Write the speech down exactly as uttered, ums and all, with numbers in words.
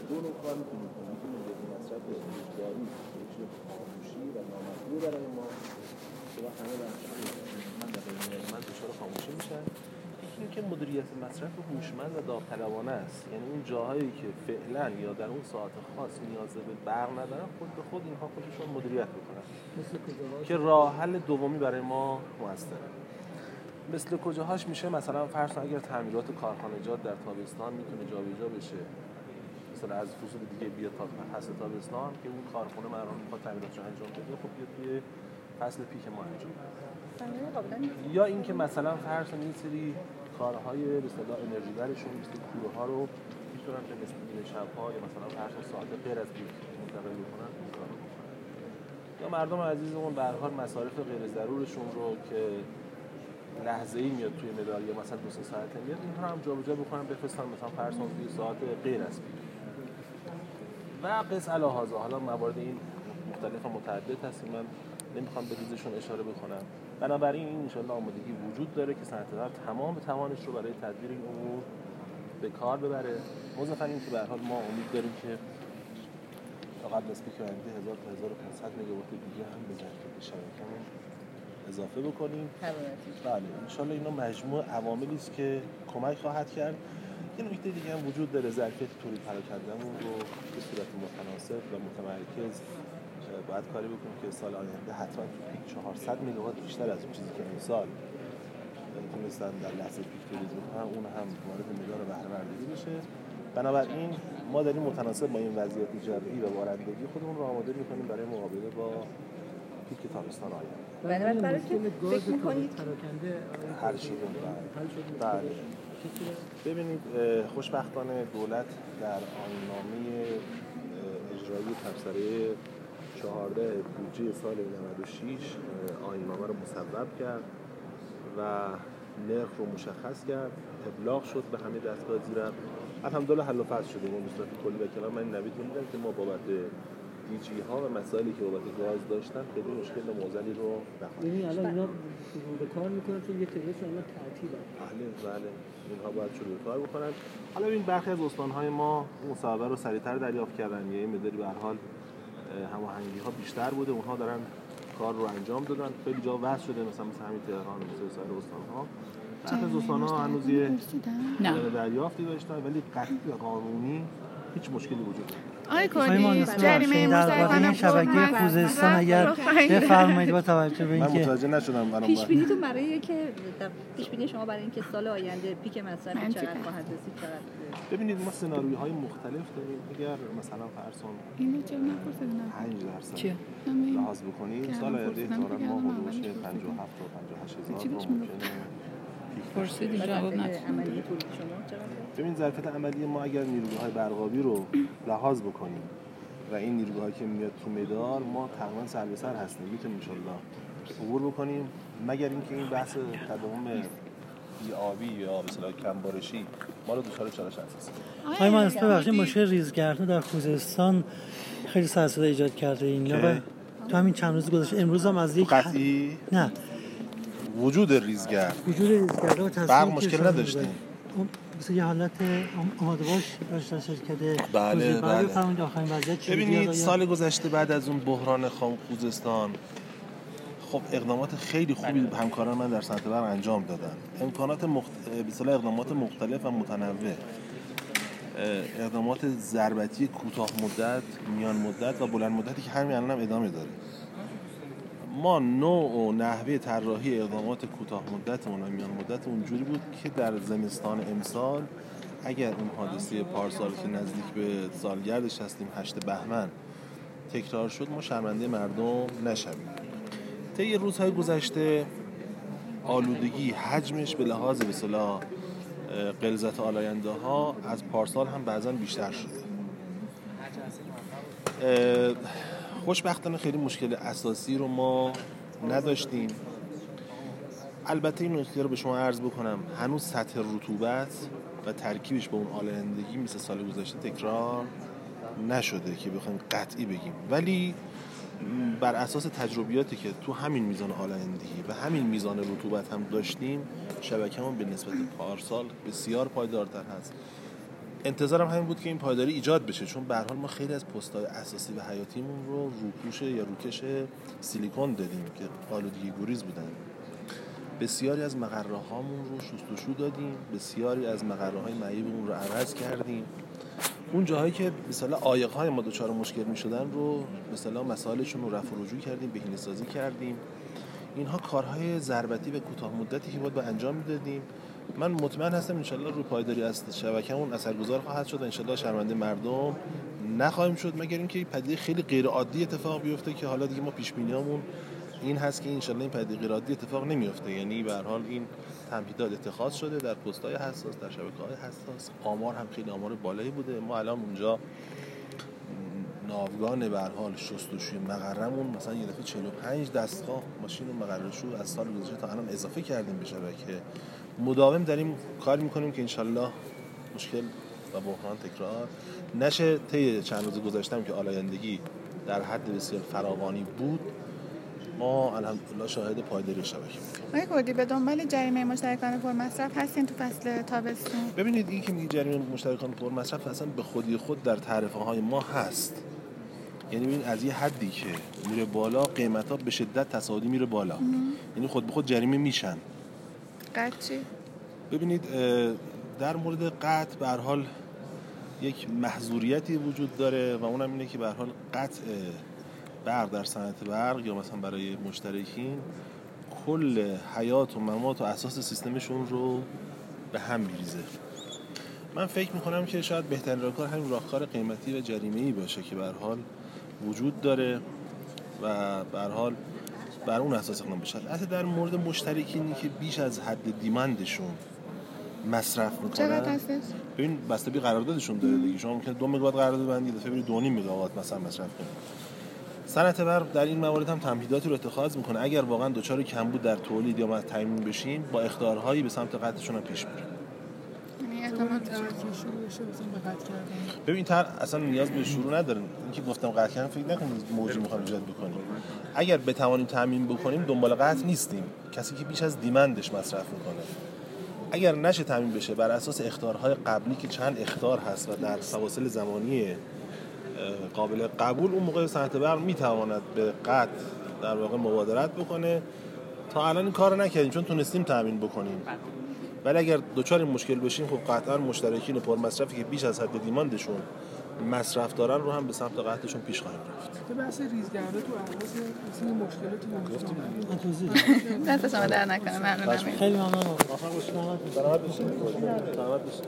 دو نوع کار میتونیم کنیم. میتونیم به مصرف اجباری بشه خاموشی و نامطلوب برای ما که وقت همه بحث‌های من و غیر من دچار خاموشی میشن. این که مدیریت مصرف هوشمند و داوطلبانه است، یعنی اون جاهایی که فعلا یا در اون ساعت خاص نیاز به برق ندارن خود به خود اینها خودشون مدیریت میکنن که راه حل دومی برای ما موثره. مثل کجاهاش میشه مثلا فرض کن اگر تعمیرات کارخانجات در تابستان میتونه جابجا بشه، مثلا از فصول دیگه بیاد تا فصل تابستان که اون کارخونه مرام میخواد تعمیراتش انجام بده، خب بیاد توی فصل پیک ما انجام بده. یا اینکه مثلا فرض کن این سری کارهای به اصطلاح انرژی برشون مثل کوره ها رو میتونن به نسبت این شب‌ها یا مثلا فرض ساعت غیر از پیک منتقل بکنن این کارو بکنن. یا مردم عزیزمون به هر حال مصارف غیر ضرورشون رو که لحظه‌ای میاد توی مدار یا مثلا دو سه ساعته میاد اینها هم جابجا بکنن بفرستن مثلا فرض کن توی ساعت غیر از پیک. و قص الهازا حالا موارد این مختلف و متعدد هست، من نمیخوام به ریزشون اشاره بکنم. بنابراین این انشالله آمادگی وجود داره که صنعت‌کار تمام توانش رو برای تدبیر این امور به کار ببره. مضافاً این که به هر حال ما امید داریم که تا قبل از پیک آینده هزار تا هزار و پانصد مگاوات دیگه هم به ظرفیت شبکه‌مون اضافه بکنیم. بله انشالله اینا مجموع عواملی است که کمک خواهد کرد. یه نکته دیگه هم وجود داره، ظرفیت تولید پراکنده‌مون رو به صورت متناسب و متمرکز باید کاری بکنیم که سال آینده حتما تو پیک چهارصد مگاوات بیشتر از اون چیزی که امسال تونستن در لحظه پیک تولید بکنن اون هم وارد مدار بهره برداری بشه. بنابراین ما داریم متناسب با این وضعیت جمعی و بارندگی خودمون رو آماده می‌کنیم برای مقابله با پیک تابستان آینده. بنابراین برای که فکر می‌کنید پراکنده حل شده. بله. ببینید خوشبختانه دولت در آیین‌نامه اجرایی تبصره چهارده بودجه سال نود و شش آیین‌نامه رو مصوب کرد و نرخ رو مشخص کرد، ابلاغ شد به همه دستگاه زیرم. الحمدلله حل و فصل شده. ما به صورت کلی و کلام من نوید می‌دونم که ما بابت دیجی ها و مسائلی که بابت گاز داشتن خیلی مشکل و معضلی رو نخواهیم. یعنی الان اینا شروع به کار میکنن چون یک تعدادشون الان تعطیلن. بله بله اینها باید شروع به کار بکنن. حالا این برخی از استان‌های ما مصوبه رو سریعتر دریافت کردن، یه مقداری به هر حال هماهنگی‌ها بیشتر بوده، اونها دارن کار رو انجام دادن. خیلی جا وصل شده مثلا مثل همین تهران و مثل سایر استان‌ها. برخی از استان‌ها هنوز یه دریافتی داشتن ولی قطعی و قانونی هیچ مشکلی وجود نداره. آقای کردی جریمه درباره شبکه خوزستان اگر بفرمایید با توجه به من اینکه متوجه نشدم برام پیش بینیتون برای اینکه پیش بینی شما برای اینکه سال آینده پیک مصرف چقدر خواهد رسید چقدر؟ ببینید ما سناریوهای مختلف داریم. اگر مثلا فرض کن اینو چه نپرسیدن پنج درصد لحاظ بکنیم سال آینده احتمالاً ما حدود پنجاه و هفت تا پنجاه و هشت هزار تا ممکنه پرسیدیم جواب نداد. عملی تولید شما چقدر؟ ببین ظرفیت عملی ما اگر نیروهای برقابی رو لحاظ بکنیم و این نیروهایی که میاد تو مدار ما تقریبا سر به سر هستیم، میتونیم ان شاءالله عبور بکنیم، مگر اینکه این بحث تداوم بی‌آبی یا به اصطلاح کم بارشی ما رو دچار چالش اساسی کنه. آقای مهندس ببخشید مشکل ریزگردها در خوزستان خیلی سر صدا ایجاد کرده اینا تو همین چند روز گذشته. امروز هم از یک قطعی نه وجود ریزگرد وجود ریزگردها و برق مشکل نداشتیم. مثلا یه حالت آماده باش داشته شرکت بله بله فرمایید آخرین وضعیت چی؟ ببینید سال گذشته بعد از اون بحران خوزستان خب اقدامات خیلی خوبی همکاران من در صنعت برق انجام دادن. امکانات مخت... به اصطلاح اقدامات مختلف و متنوع، اقدامات ضربتی کوتاه مدت، میان مدت و بلند مدتی که همین الان هم ادامه داره. ما نوع و نحوه طراحی اقدامات کوتاه مدتمون و میان مدت اونجوری بود که در زمستان امسال اگر اون حادثه پارسال که نزدیک به سالگردش هستیم هشت بهمن تکرار شد ما شرمنده مردم نشویم. طی روزهای گذشته آلودگی حجمش به لحاظ به اصطلاح غلظت آلاینده ها از پارسال هم بعضا بیشتر شده. خوشبختانه خیلی مشکل اساسی رو ما نداشتیم. البته این نکته رو به شما عرض بکنم هنوز سطح رطوبت و ترکیبش با اون آلایندگی مثل سال گذشته تکرار نشده که بخوایم قطعی بگیم، ولی بر اساس تجربیاتی که تو همین میزان آلایندگی و همین میزان رطوبت هم داشتیم شبکه‌مون به نسبت پارسال بسیار پایدارتر هست. انتظارم همین بود که این پایداری ایجاد بشه، چون به هر حال ما خیلی از پست‌های اساسی و حیاتیمون رو روپوش یا روکش سیلیکون دادیم که آلودگی گریز بودن. بسیاری از مقره هامون رو شستشو دادیم، بسیاری از مقره های معیوبمون رو عوض کردیم. اون جاهایی که مثلا عایق‌های ما دچار مشکل می‌شدن رو مثلا مسائلشون رو رفع و رجوع کردیم، بهینه‌سازی کردیم. اینها کارهای ضربتی و کوتاه مدتی که باید به انجام میدادیم. من مطمئن هستم انشالله روی پایداری از شبکه‌مون اثرگذار خواهد شد، انشالله شرمنده مردم نخواهیم شد، مگر اینکه این پدیده خیلی غیر عادی اتفاق بیفته که حالا دیگه ما پیش بینیامون این هست که انشالله این پدیده غیر عادی اتفاق نمیفته. یعنی به هر حال این تمهیدات اتخاذ شده در پست‌های حساس، در شبکه‌های حساس. آمار هم خیلی آمار بالایی بوده. ما الان اونجا ناوگان به هر حال شستشوی مقرمون مثلا یه دفعه چهل و پنج دستگاه ماشین مقره‌شو از سال گذشته تا الان اضافه کردیم به شبکه. مداوم داریم کار میکنیم که انشالله مشکل و بحران تکرار نشه. طی چند روز گذشتم که آلایندگی در حد بسیار فراوانی بود، ما الحمدلله شاهد پایداری شبکه بودیم. آقای کردی به دنبال جریمه مشترکان پرمصرف هستین تو فصل تابستون؟ ببینید این که میگه جریمه مشترکان پرمصرف اصلا به خودی خود در تعرفه های ما هست. یعنی ببین از یه حدی که میره بالا قیمتا به شدت تصاعدی میره بالا، یعنی خود به خود جریمه میشن. قطع چی؟ ببینید در مورد قطع به هر حال یک محظوریتی وجود داره و اونم اینه که به هر حال قطع برق در صنعت برق یا مثلا برای مشترکین کل حیات و ممات و اساس سیستمشون رو به هم میریزه. من فکر میکنم که شاید بهترین راهکار همین راهکار قیمتی و جریمه‌ای باشه که به هر حال وجود داره و به هر حال بر اون اساس اقدام بشه. البته در مورد مشترکینی که بیش از حد دیمندشون مصرف میکنن، چقدر هستش؟ ببین بستگی قراردادشون داره دیگه. شما ممکنه دو مگاوات قرارداد ببندید، دفعه برید دو و نیم مگاوات مثلا مصرف کنید. صنعت برق در این موارد هم تمهیداتی رو اتخاذ میکنه. اگر واقعا دچار کمبود در تولید یا تامین بشیم، با اخطارهایی به سمت قطعشون هم پیش میره. یعنی احتمال ببین تر اصلا نیاز به شروع نداره. اینکه گفتم قطع کردن فکر نکنید موجی میخوام ایجاد بکنیم. اگر بتوانیم تامین بکنیم دنبال قطع نیستیم. کسی که بیش از دیمندش مصرف میکنه، اگر نشه تامین بشه بر اساس اخطارهای قبلی که چند اخطار هست و در فواصل زمانی قابل قبول، اون موقع صنعت برق میتواند به قطع در واقع مبادرت بکنه. تا الان این کارو نکردیم چون تونستیم تامین بکنیم، ولی اگر دوچار این مشکل بشیم خب قطعا مشترکین پرمصرفی که بیش از حد دیماندشون مصرف دارن رو هم به سمت قطعشون پیش خواهیم رفت. تو بحث ریزگرده تو اهواز این مشکلاتی گفتیم. دست شما در نکنه. ممنونم. خیلی ممنونم. سلامت باشید.